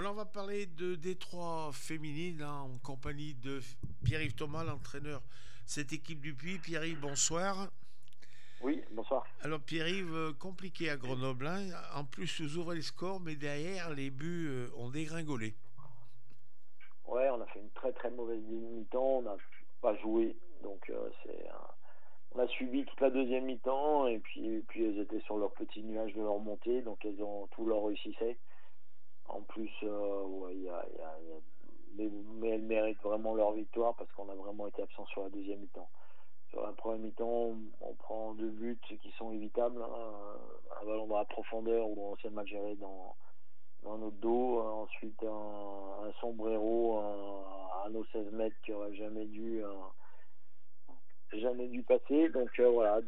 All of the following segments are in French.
Alors, on va parler de Détroit féminine en compagnie de Pierre-Yves Thomas, l'entraîneur de cette équipe du Puy. Pierre-Yves, bonsoir. Oui, bonsoir. Alors, Pierre-Yves, compliqué à Grenoble, hein. En plus, vous ouvrez le score, mais derrière, les buts ont dégringolé. Ouais, on a fait une très très mauvaise mi-temps, on n'a pas joué, donc on a subi toute la deuxième mi-temps et puis elles étaient sur leur petit nuage de leur montée, donc elles ont tout leur réussissait. En plus, ouais, mais elles méritent vraiment leur victoire parce qu'on a vraiment été absent sur la deuxième mi-temps. Sur la première mi-temps, on prend deux buts qui sont évitables, hein, un ballon dans la profondeur où on s'est mal géré dans notre dos. Ensuite, un sombrero à nos 16 mètres qui aurait jamais dû passer. Donc voilà,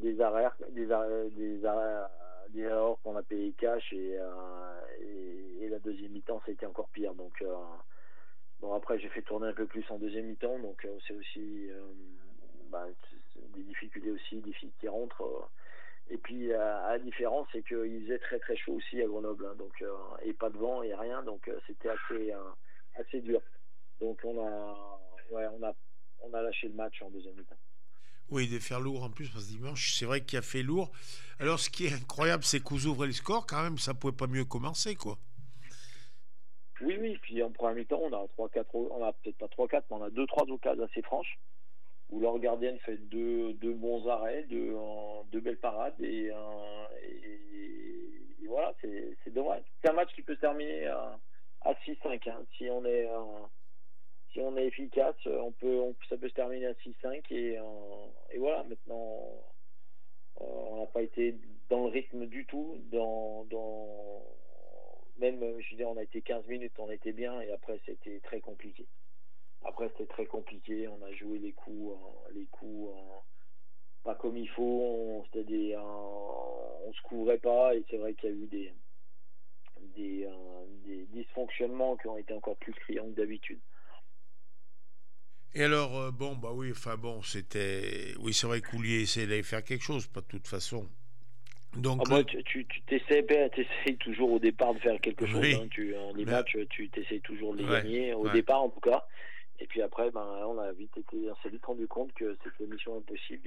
des erreurs qu'on a payé cash et la deuxième mi-temps, ça a été encore pire. Donc bon, après, j'ai fait tourner un peu plus en deuxième mi-temps, donc c'est aussi bah, des difficultés aussi, des filles qui rentrent. Et puis, à la différence, c'est qu'il faisait très très chaud aussi à Grenoble, hein, donc, et pas de vent et rien, donc c'était assez dur. Donc on a lâché le match en deuxième mi-temps. Oui, de faire lourd en plus, parce que dimanche, c'est vrai qu'il a fait lourd. Alors, ce qui est incroyable, c'est que vous ouvrez le score, quand même, ça pouvait pas mieux commencer, quoi. Oui, oui, puis en première mi-temps, on a on a peut-être pas trois quatre, mais on a deux, trois occasions assez franches, où leur gardienne fait deux bons arrêts, deux belles parades, et voilà, c'est dommage. C'est un match qui peut se terminer à 6-5, hein. Si on est efficace, ça peut se terminer à 6-5 et voilà. Maintenant, on n'a pas été dans le rythme du tout. Même, je veux dire, on a été 15 minutes, on était bien et après c'était très compliqué. On a joué pas comme il faut. On se couvrait pas et c'est vrai qu'il y a eu des dysfonctionnements qui ont été encore plus criants que d'habitude. Et alors, bon, bah oui, enfin bon, c'était. Oui, c'est vrai que Coulier essayait d'aller faire quelque chose, pas de toute façon. Ah Donc, bah, tu t'essayes toujours au départ de faire quelque chose, oui, hein. Les mais, matchs, tu t'essayes toujours de les ouais, gagner, au ouais. départ en tout cas. Et puis après, ben, on s'est vite rendu compte que c'était mission impossible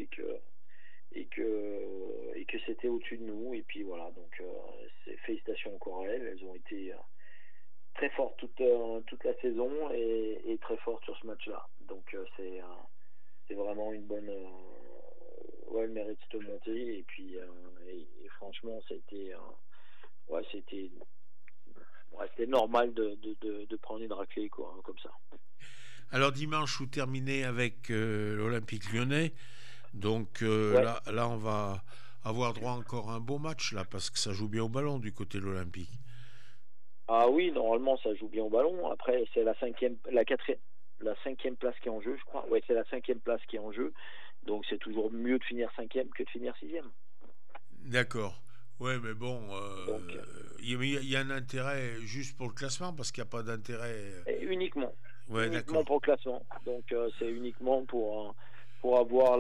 et que c'était au-dessus de nous. Et puis voilà, donc félicitations encore à elles. Elles ont été très fortes toute la saison et très fortes sur ce match-là. Donc c'est vraiment une bonne. Ouais, elle mérite de monter. Et puis, et franchement, ouais, c'était normal de prendre une raclée, quoi, hein, comme ça. Alors, dimanche, vous terminez avec l'Olympique lyonnais. Donc, Ouais. là, on va avoir droit encore à un beau match, là, parce que ça joue bien au ballon du côté de l'Olympique. Ah oui, normalement, ça joue bien au ballon. Après, c'est la cinquième place qui est en jeu, je crois. Ouais, c'est la cinquième place qui est en jeu. Donc, c'est toujours mieux de finir cinquième que de finir sixième. D'accord. Ouais, mais bon, Donc, il y a un intérêt juste pour le classement, parce qu'il n'y a pas d'intérêt. et Ouais, uniquement d'accord. pour le classement. Donc, c'est uniquement pour avoir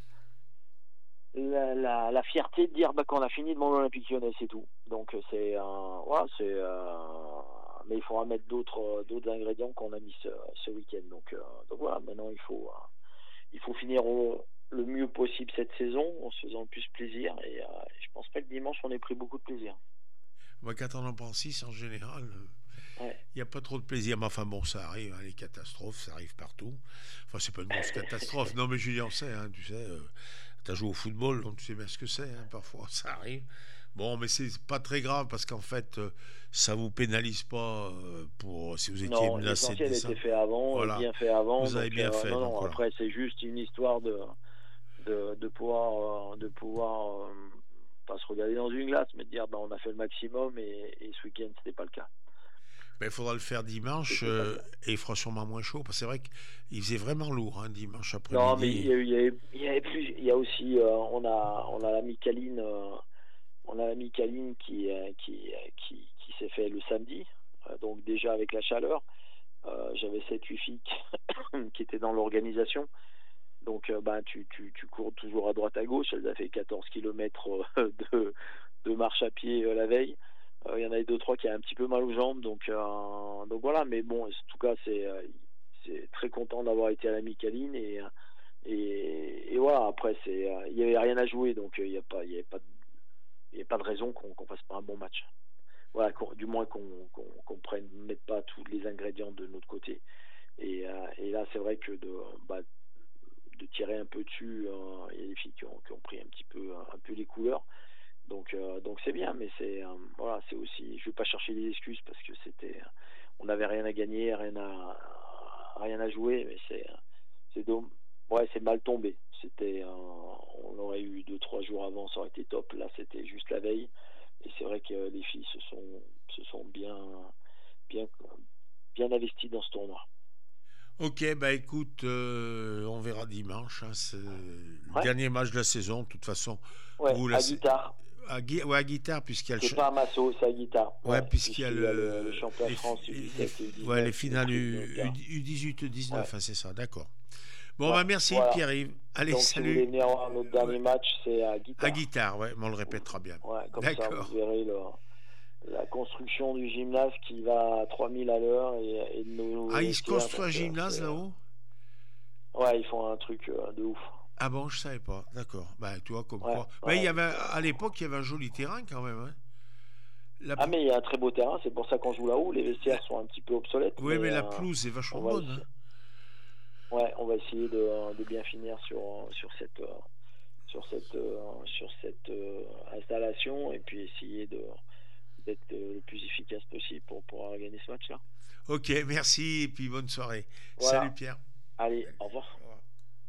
la fierté de dire bah, qu'on a fini devant l'Olympique Lyonnais, c'est tout. Donc voilà, mais il faudra mettre d'autres ingrédients qu'on a mis ce week-end. Donc voilà, maintenant il faut finir le mieux possible cette saison en se faisant le plus plaisir et je pense pas que dimanche on ait pris beaucoup de plaisir. Moi, quand on en prend 6, en général, Ouais. il n'y a pas trop de plaisir. Mais enfin, bon, ça arrive, hein, les catastrophes, ça arrive partout. Enfin, c'est pas une grosse catastrophe. Non, mais Julien sait, hein, tu sais, t'as joué au football, donc tu sais bien ce que c'est, hein, parfois, ça arrive. Bon, mais c'est pas très grave parce qu'en fait, ça vous pénalise pas pour si vous étiez Non, menacé de l'essentiel était descendre. fait avant et Voilà, bien fait avant. vous avez Donc bien fait, non, donc non. voilà. Après c'est juste une histoire de pouvoir pas se regarder dans une glace, mais de dire bah, on a fait le maximum et ce week-end c'était pas le cas. Mais il faudra le faire dimanche C'était pas le cas. et il fera sûrement moins chaud. Parce que c'est vrai qu'il faisait vraiment lourd, hein, dimanche Non, mais après-midi. il y a aussi on a l'ami Kaline, qui s'est fait le samedi. Donc déjà avec la chaleur, j'avais 7 8 filles qui étaient dans l'organisation. Donc, bah, tu cours toujours à droite à gauche. Elle a fait 14 kilomètres de marche à pied la veille. Il y en avait 2-3 qui avaient un petit peu mal aux jambes, donc voilà. Mais bon, en tout cas, c'est très content d'avoir été à la Micaline et voilà. Après, il y avait rien à jouer, donc il y avait pas de raison qu'on fasse pas un bon match. Voilà, du moins qu'on mette pas tous les ingrédients de notre côté. Et là, c'est vrai que de tirer un peu dessus, il y a des filles qui ont pris un peu les couleurs. Donc c'est bien, mais voilà, c'est aussi, je vais pas chercher des excuses parce que on n'avait rien à gagner, rien à jouer, mais ouais, c'est mal tombé. On aurait eu 2-3 jours avant, ça aurait été top. Là, c'était juste la veille, et c'est vrai que les filles se sont bien, bien investies dans ce tournoi. Ok, bah écoute, on verra dimanche. Hein, c'est le Ouais, dernier match de la saison, de toute façon. Pour ouais, vous, à guitare. ouais, à guitare, puisqu'il y a C'est pas un masso, c'est à guitare. ouais, Ouais, puisqu'il y a puisqu'il y a le championnat de France U17 et ouais, les U19 de finales Tribunal. U18, Ouais, U19, hein, c'est ça, d'accord. Bon, ouais, bah merci voilà. Pierre-Yves. Allez, Donc si vous voulez salut. venir voir notre dernier Ouais, match, c'est à à guitare. guitare, ouais, mais on le répétera bien. Ouais, comme ça vous D'accord. verrez la construction du gymnase qui va à 3000 à l'heure et de nos nouveaux Ah, il se vestiaires. construit un Donc gymnase là-haut? ouais, ils font un truc de ouf. Ah bon, je savais pas. D'accord. Bah, tu vois, comme Ouais, quoi. Mais il y ouais, avait, donc, à l'époque, il y avait un joli terrain quand même. Hein. La, ah pe- mais il y a un très beau terrain, c'est pour ça qu'on joue là-haut. Les la- vestiaires sont un petit peu obsolètes, Oui, mais mais la pelouse est vachement on va bonne. Hein. essayer. Ouais, on va essayer de bien finir sur cette installation et puis essayer d'être le plus efficace possible pour pouvoir gagner ce match-là. Ok, merci et puis bonne soirée. Salut Voilà. Pierre. Allez, au revoir.